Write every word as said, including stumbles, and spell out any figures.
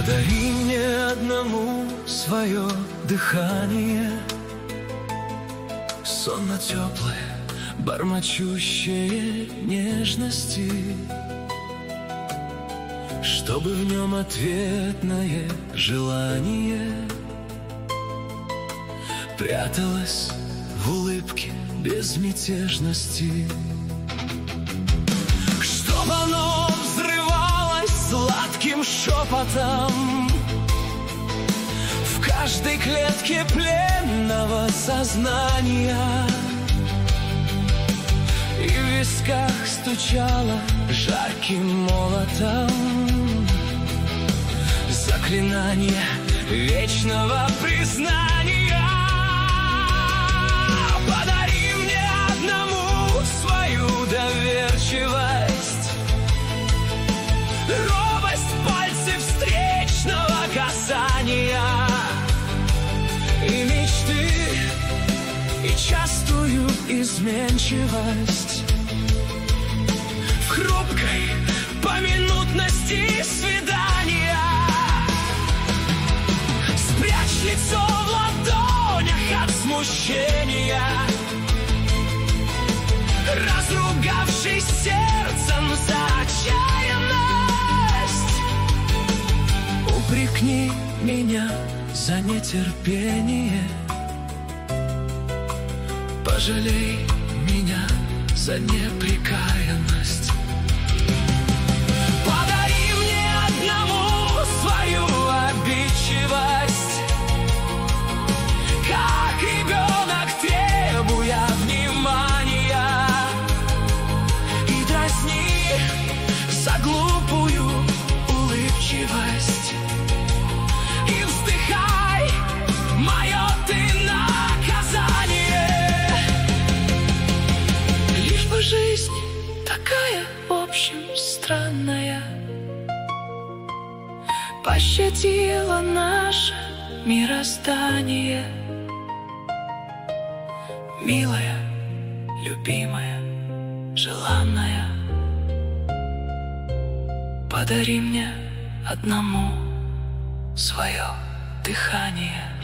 Подари мне одному свое дыхание, сонно теплое, бормочущее нежности, чтобы в нем ответное желание пряталось в улыбке безмятежности, чтоб оно взрывалось сладким шепотом в каждой клетке пленного сознания, и в висках стучало жарким молотом заклинание вечного признания. Подари мне одному свою доверчивость, робость пальцев встречного касания, и мечты, и частую изменчивость в хрупкой поминутности свидания. Спрячь лицо в ладонях от смущения, разругавшись сердцем за отчаянность. Упрекни меня за нетерпение, пожалей меня за неприкаянность. Подари мне одному свою обидчивость, как ребенок требуя внимания, и дразни за глупую улыбчивость, и вздыхай, мое ты наказание. Лишь бы жизнь такая, в общем, странная, пощадила наше мироздание. Милая, любимая, желанная, подари мне одному свое дыхание.